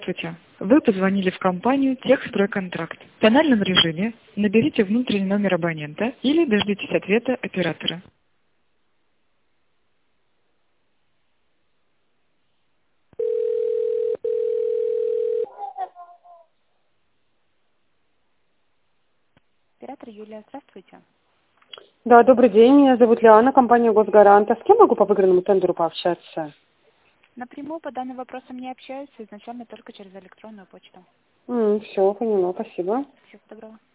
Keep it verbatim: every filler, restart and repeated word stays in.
Здравствуйте. Вы позвонили в компанию «Техстройконтракт». В тональном режиме наберите внутренний номер абонента или дождитесь ответа оператора. Оператор Юлия, здравствуйте. Да, добрый день. Меня зовут Лиана, компания «Госгарант». А с кем могу по выигранному тендеру пообщаться? Напрямую по данным вопросам не общаюсь, изначально только через электронную почту. М, все, поняла, спасибо. Всего доброго.